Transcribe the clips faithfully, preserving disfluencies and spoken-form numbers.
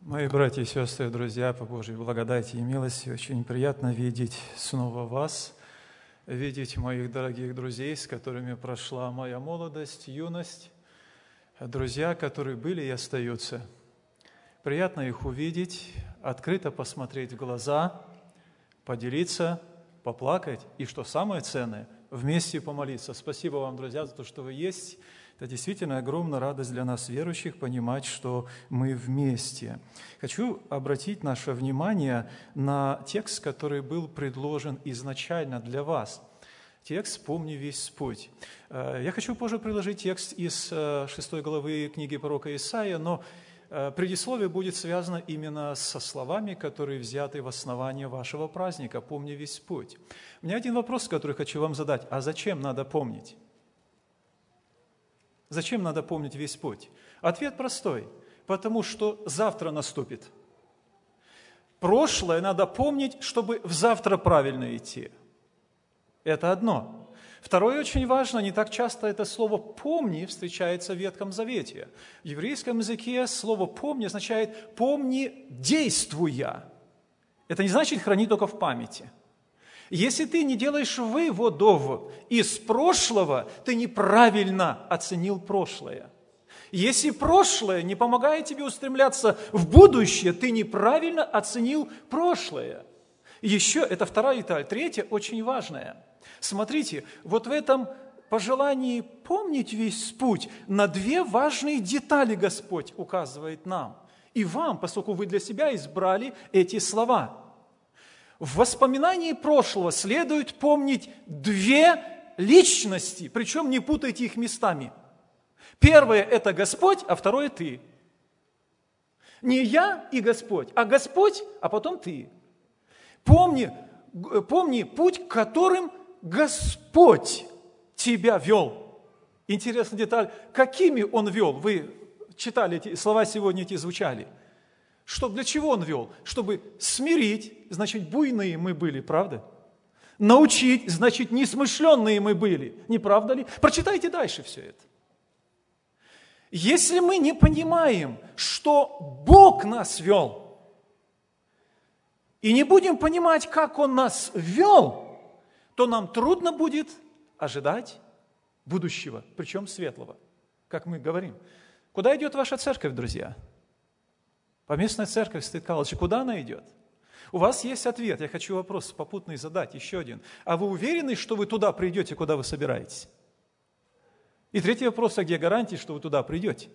Мои братья и сестры, друзья, по Божьей благодати и милости, очень приятно видеть снова вас, видеть моих дорогих друзей, с которыми прошла моя молодость, юность, друзья, которые были и остаются. Приятно их увидеть, открыто посмотреть в глаза, поделиться, поплакать и, что самое ценное, вместе помолиться. Спасибо вам, друзья, за то, что вы есть. Это действительно огромная радость для нас, верующих, понимать, что мы вместе. Хочу обратить наше внимание на текст, который был предложен изначально для вас. Текст «Помни весь путь». Я хочу позже приложить текст из шестой главы книги пророка Исаия, но предисловие будет связано именно со словами, которые взяты в основание вашего праздника «Помни весь путь». У меня один вопрос, который хочу вам задать. А зачем надо помнить? Зачем надо помнить весь путь? Ответ простой. Потому что завтра наступит. Прошлое надо помнить, чтобы в завтра правильно идти. Это одно. Второе, очень важно, не так часто это слово «помни» встречается в Ветхом Завете. В еврейском языке слово «помни» означает «помни, действуя». Это не значит «храни только в памяти». Если ты не делаешь выводов из прошлого, ты неправильно оценил прошлое. Если прошлое не помогает тебе устремляться в будущее, ты неправильно оценил прошлое. Еще, это вторая деталь. Третья, очень важная. Смотрите, вот в этом пожелании помнить весь путь на две важные детали Господь указывает нам. И вам, поскольку вы для себя избрали эти слова. В воспоминании прошлого следует помнить две личности, причем не путайте их местами. Первое – это Господь, а второе – ты. Не я и Господь, а Господь, а потом ты. Помни, помни путь, которым Господь тебя вел. Интересная деталь, какими Он вел? Вы читали эти слова, сегодня эти звучали. Что, для чего Он вел? Чтобы смирить, значит, буйные мы были, правда? Научить, значит, несмышленные мы были, не правда ли? Прочитайте дальше все это. Если мы не понимаем, что Бог нас вел, и не будем понимать, как Он нас вел, то нам трудно будет ожидать будущего, причем светлого, как мы говорим. Куда идет ваша церковь, друзья? Поместная церковь, Стыд Калыча, куда она идет? У вас есть ответ. Я хочу вопрос попутный задать, еще один. А вы уверены, что вы туда придете, куда вы собираетесь? И третий вопрос, а где гарантии, что вы туда придете?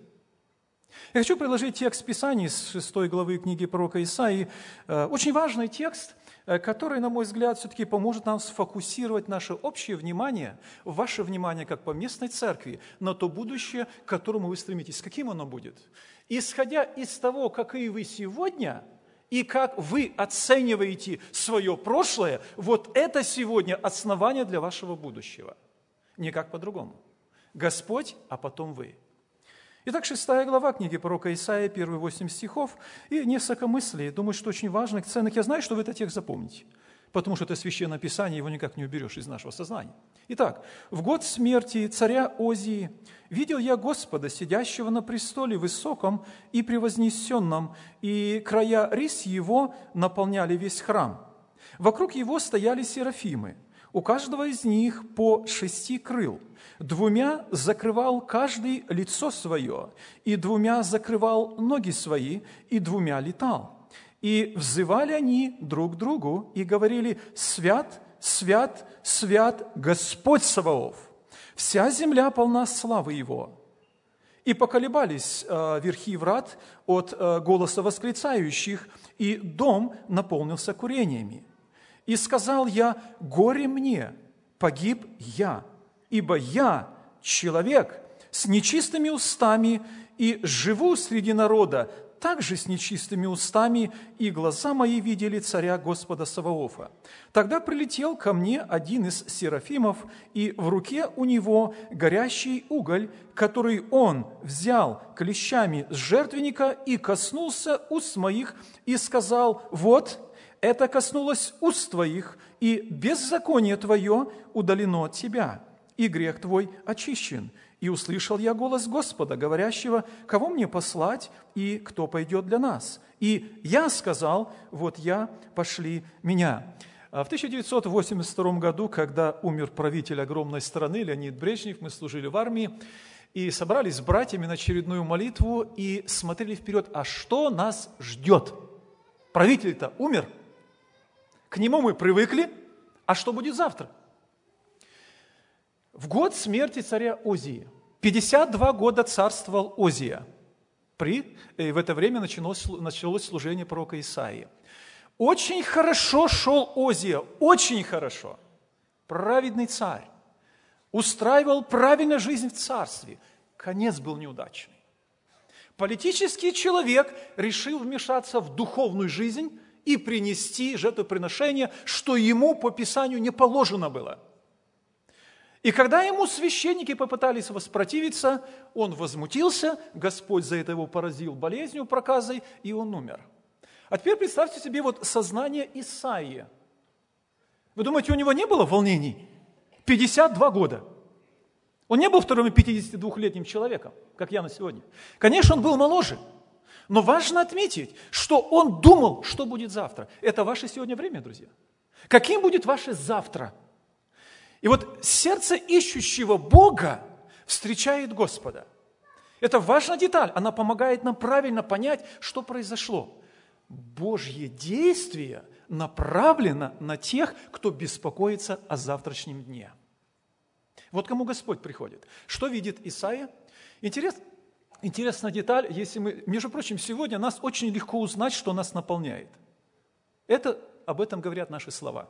Я хочу предложить текст Писания из шестой главы книги пророка Исаии. Очень важный текст, который, на мой взгляд, все-таки поможет нам сфокусировать наше общее внимание, ваше внимание как поместной церкви, на то будущее, к которому вы стремитесь. Каким оно будет? Исходя из того, какие вы сегодня и как вы оцениваете свое прошлое, вот это сегодня основание для вашего будущего. Никак по-другому. Господь, а потом вы. Итак, шестая глава книги пророка Исаия, первые восемь стихов, и несколько мыслей. Думаю, что очень важных, ценных. Я знаю, что вы этот текст запомните, потому что это Священное Писание, его никак не уберешь из нашего сознания. Итак, в год смерти царя Озии видел я Господа, сидящего на престоле высоком и превознесенном, и края рис его наполняли весь храм. Вокруг его стояли серафимы, у каждого из них по шести крыл. Двумя закрывал каждый лицо свое, и двумя закрывал ноги свои, и двумя летал. И взывали они друг к другу и говорили: «Свят, свят, свят Господь Саваоф! Вся земля полна славы Его». И поколебались э, верхи врат от э, голоса восклицающих, и дом наполнился курениями. И сказал я: «Горе мне, погиб я, ибо я человек с нечистыми устами и живу среди народа, также с нечистыми устами, и глаза мои видели царя Господа Саваофа». Тогда прилетел ко мне один из серафимов, и в руке у него горящий уголь, который он взял клещами с жертвенника и коснулся уст моих, и сказал: «Вот, это коснулось уст твоих, и беззаконие твое удалено от тебя, и грех твой очищен». И услышал я голос Господа, говорящего, кого мне послать и кто пойдет для нас. И я сказал, вот я, пошли меня». В тысяча девятьсот восемьдесят втором году, когда умер правитель огромной страны Леонид Брежнев, мы служили в армии, и собрались с братьями на очередную молитву и смотрели вперед, а что нас ждет? Правитель-то умер, к нему мы привыкли, а что будет завтра? В год смерти царя Озии, пятьдесят два года царствовал Озия, при, в это время началось, началось служение пророка Исаии. Очень хорошо шел Озия, очень хорошо, праведный царь. Устраивал правильно жизнь в царстве. Конец был неудачный. Политический человек решил вмешаться в духовную жизнь и принести жертвоприношение, что ему по Писанию не положено было. И когда ему священники попытались воспротивиться, он возмутился, Господь за это его поразил болезнью, проказой, и он умер. А теперь представьте себе вот сознание Исаии. Вы думаете, у него не было волнений? пятьдесят два года. Он не был вторым пятидесятидвухлетним человеком, как я на сегодня. Конечно, он был моложе, но важно отметить, что он думал, что будет завтра. Это ваше сегодня время, друзья. Каким будет ваше завтра? И вот сердце ищущего Бога встречает Господа. Это важная деталь, она помогает нам правильно понять, что произошло. Божье действие направлено на тех, кто беспокоится о завтрашнем дне. Вот кому Господь приходит. Что видит Исаия? Интерес, интересная деталь, если мы, между прочим, сегодня нас очень легко узнать, что нас наполняет. Это, об этом говорят наши слова.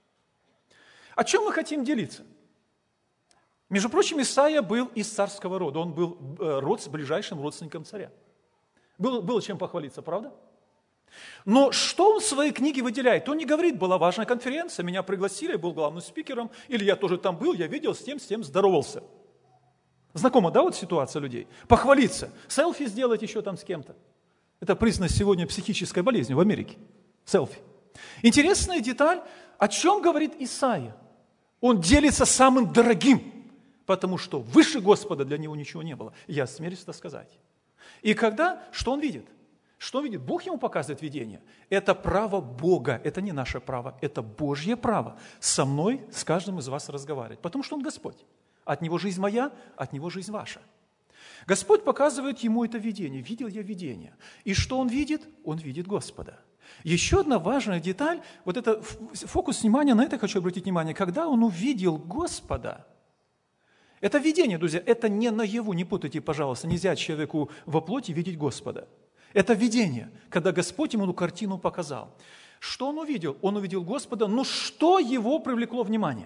О чем мы хотим делиться? Между прочим, Исаия был из царского рода, он был род с ближайшим родственником царя. Было, было чем похвалиться, правда? Но что он в своей книге выделяет? Он не говорит, была важная конференция, меня пригласили, я был главным спикером, или я тоже там был, я видел, с тем, с тем здоровался. Знакома, да, вот ситуация людей? Похвалиться, селфи сделать еще там с кем-то. Это признано сегодня психической болезнью в Америке. Селфи. Интересная деталь, о чем говорит Исаия. Он делится самым дорогим, потому что выше Господа для него ничего не было. Я смелюсь это сказать. И когда, что он видит? Что видит? Бог ему показывает видение. Это право Бога, это не наше право, это Божье право. Со мной, с каждым из вас разговаривать, потому что Он Господь. От Него жизнь моя, от Него жизнь ваша. Господь показывает ему это видение. Видел я видение. И что он видит? Он видит Господа. Еще одна важная деталь, вот это фокус внимания, на это хочу обратить внимание, когда он увидел Господа. Это видение, друзья, это не наяву, не путайте, пожалуйста, нельзя человеку во плоти видеть Господа. Это видение, когда Господь ему эту картину показал. Что он увидел? Он увидел Господа, но что его привлекло внимание?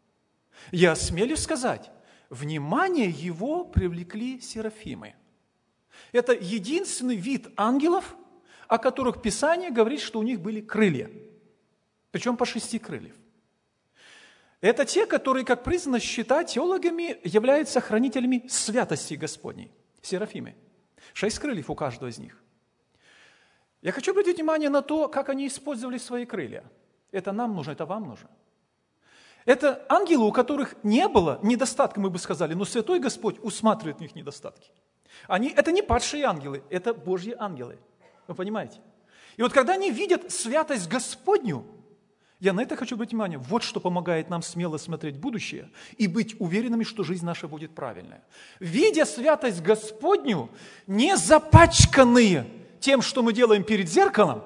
Я осмелюсь сказать, внимание его привлекли серафимы. Это единственный вид ангелов, о которых Писание говорит, что у них были крылья. Причем по шести крыльев. Это те, которые, как признано считать теологами, являются хранителями святости Господней. Серафимы. Шесть крыльев у каждого из них. Я хочу обратить внимание на то, как они использовали свои крылья. Это нам нужно, это вам нужно. Это ангелы, у которых не было недостатка, мы бы сказали, но Святой Господь усматривает в них недостатки. Они, это не падшие ангелы, это Божьи ангелы. Вы понимаете? И вот когда они видят святость Господню, я на это хочу обратить внимание, вот что помогает нам смело смотреть в будущее и быть уверенными, что жизнь наша будет правильная. Видя святость Господню, не запачканные тем, что мы делаем перед зеркалом,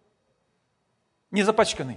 не запачканные,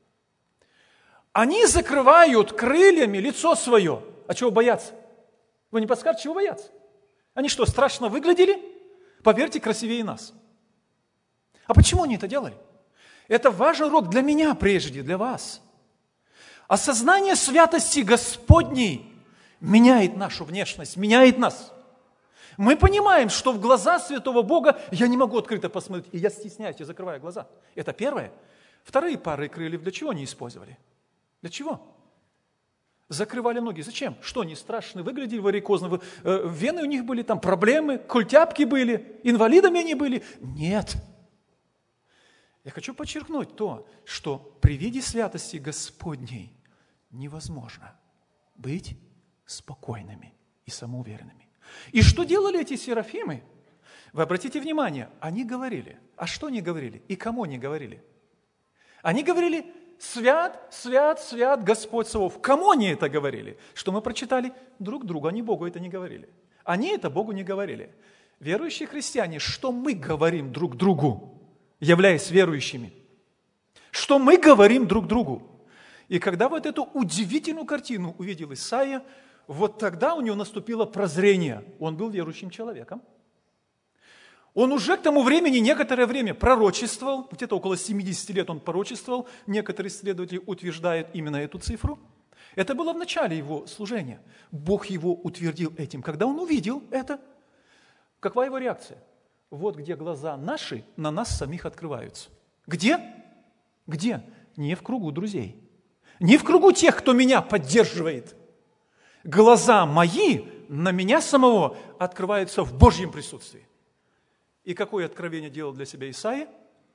они закрывают крыльями лицо свое. А чего бояться? Вы не подскажете, чего бояться? Они что, страшно выглядели? Поверьте, красивее нас. А почему они это делали? Это важный урок для меня прежде, для вас. Осознание святости Господней меняет нашу внешность, меняет нас. Мы понимаем, что в глаза святого Бога я не могу открыто посмотреть, и я стесняюсь, я закрываю глаза. Это первое. Вторые пары крыльев для чего они использовали? Для чего? Закрывали ноги. Зачем? Что, они страшно выглядели, варикозно? Вены у них были, там проблемы, культяпки были, инвалидами они были? Нет. Я хочу подчеркнуть то, что при виде святости Господней невозможно быть спокойными. и самоуверенными. И что делали эти серафимы? Вы обратите внимание, они говорили. А что они говорили? И кому они говорили? Они говорили: свят, свят, свят Господь Саваоф. Кому они это говорили? Что мы прочитали? Друг другу, они Богу это не говорили. Они это Богу не говорили. Верующие христиане, что мы говорим друг другу, являясь верующими? Что мы говорим друг другу? И когда вот эту удивительную картину увидел Исаия, вот тогда у него наступило прозрение. Он был верующим человеком. Он уже к тому времени некоторое время пророчествовал, где-то около семидесяти лет он пророчествовал, некоторые исследователи утверждают именно эту цифру. Это было в начале его служения. Бог его утвердил этим. Когда он увидел это, какова его реакция? Вот где глаза наши на нас самих открываются. Где? Где? Не в кругу друзей. Не в кругу тех, кто меня поддерживает. Глаза мои на меня самого открываются в Божьем присутствии. И какое откровение делал для себя Исаия?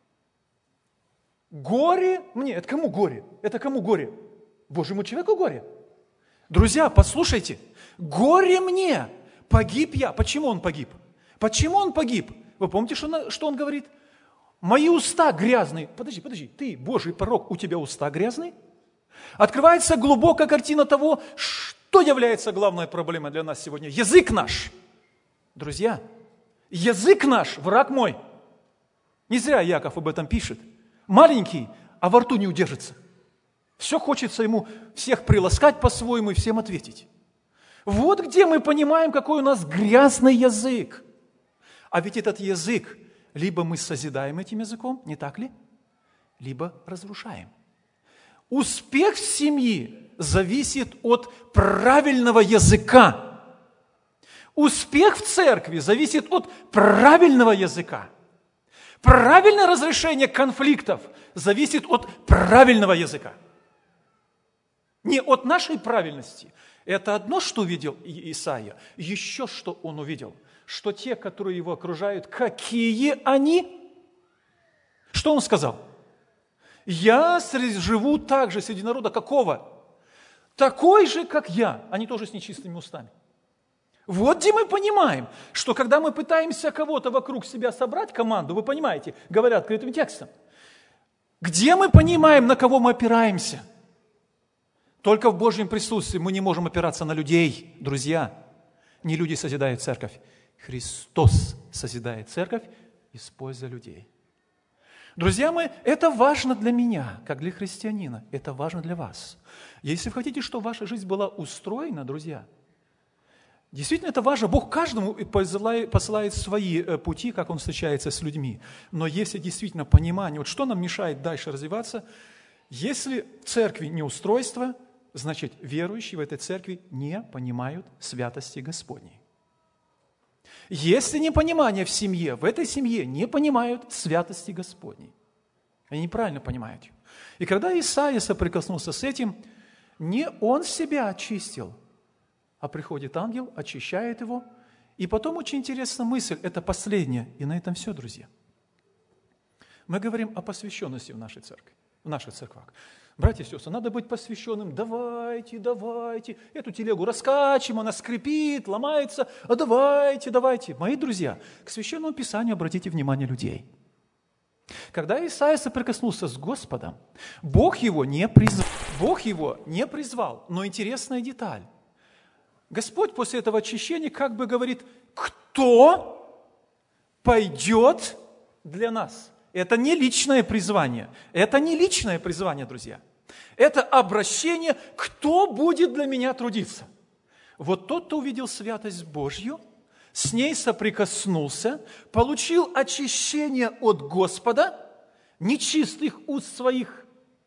Горе мне. Это кому горе? Это кому горе? Божьему человеку горе. Друзья, послушайте. Горе мне. Погиб я. Почему он погиб? Почему он погиб? Вы помните, что он, что он говорит? Мои уста грязные. Подожди, подожди. Ты, Божий пророк, у тебя уста грязные? Открывается глубокая картина того, что является главной проблемой для нас сегодня. Язык наш. Друзья, язык наш, враг мой. Не зря Яков об этом пишет. Маленький, а во рту не удержится. Все хочется ему всех приласкать по-своему и всем ответить. Вот где мы понимаем, какой у нас грязный язык. А ведь этот язык, либо мы созидаем этим языком, не так ли? Либо разрушаем. Успех в семье зависит от правильного языка. Успех в церкви зависит от правильного языка. Правильное разрешение конфликтов зависит от правильного языка. Не от нашей правильности. Это одно, что увидел Исаия. Еще что он увидел. Что те, которые его окружают, какие они? Что он сказал? Я живу так же среди народа. Какого? Такой же, как я. Они тоже с нечистыми устами. Вот где мы понимаем, что когда мы пытаемся кого-то вокруг себя собрать, команду, вы понимаете, говорят открытым текстом, где мы понимаем, на кого мы опираемся? Только в Божьем присутствии мы не можем опираться на людей, друзья. Не люди созидают церковь. Христос созидает церковь, используя людей. Друзья мои, это важно для меня, как для христианина. Это важно для вас. Если вы хотите, чтобы ваша жизнь была устроена, друзья, действительно, это важно. Бог каждому посылает свои пути, как Он встречается с людьми. Но если действительно понимание, вот что нам мешает дальше развиваться, если в церкви неустройство, значит, верующие в этой церкви не понимают святости Господней. Если непонимание в семье, в этой семье не понимают святости Господней. Они неправильно понимают ее. И когда Исаия соприкоснулся с этим, не он себя очистил, а приходит ангел, очищает его. И потом очень интересная мысль, это последняя, и на этом все, друзья. Мы говорим о посвященности в нашей церкви, в наших церквах. Братья и сестры, надо быть посвященным. Давайте, давайте. Эту телегу раскачиваем, она скрипит, ломается. А давайте, давайте. Мои друзья, к Священному Писанию обратите внимание людей. Когда Исаия соприкоснулся с Господом, Бог его не призвал. Бог его не призвал. Но интересная деталь. Господь после этого очищения как бы говорит, кто пойдет для нас? Это не личное призвание. Это не личное призвание, друзья. Это обращение, кто будет для меня трудиться. Вот тот, кто увидел святость Божью, с ней соприкоснулся, получил очищение от Господа, нечистых уст своих,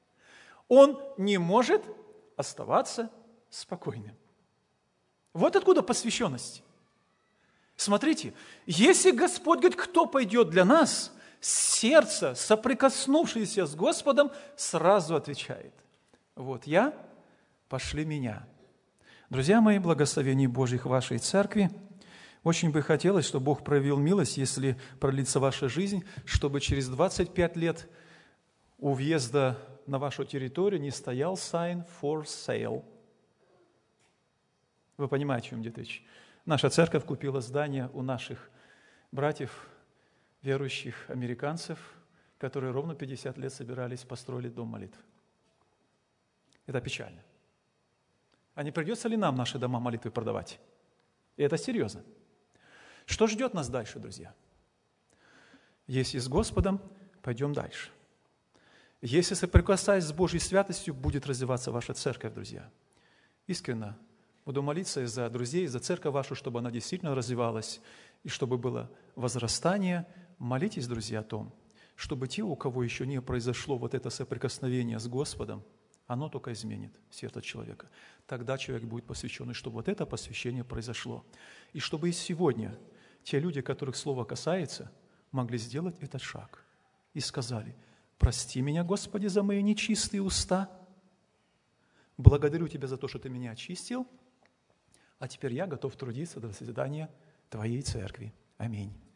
он не может оставаться спокойным. Вот откуда посвященность. Смотрите, если Господь говорит, кто пойдет для нас, сердце, соприкоснувшееся с Господом, сразу отвечает. Вот я, пошли меня. Друзья мои, благословений Божьих в вашей церкви. Очень бы хотелось, чтобы Бог проявил милость, если продлится ваша жизнь, чтобы через двадцать пять лет у въезда на вашу территорию не стоял sign for sale. Вы понимаете, о чем идет речь? Наша церковь купила здание у наших братьев, верующих американцев, которые ровно пятьдесят лет собирались, построили дом молитв. Это печально. А не придется ли нам наши дома молитвы продавать? И это серьезно. Что ждет нас дальше, друзья? Если с Господом, пойдем дальше. Если, соприкасаясь с Божьей святостью, будет развиваться ваша церковь, друзья. Искренне буду молиться и за друзей, и за церковь вашу, чтобы она действительно развивалась, и чтобы было возрастание. Молитесь, друзья, о том, чтобы те, у кого еще не произошло вот это соприкосновение с Господом, оно только изменит сердце человека. Тогда человек будет посвящен, и чтобы вот это посвящение произошло. И чтобы и сегодня те люди, которых слово касается, могли сделать этот шаг и сказали: «Прости меня, Господи, за мои нечистые уста. Благодарю Тебя за то, что Ты меня очистил, а теперь я готов трудиться до созидания Твоей церкви. Аминь».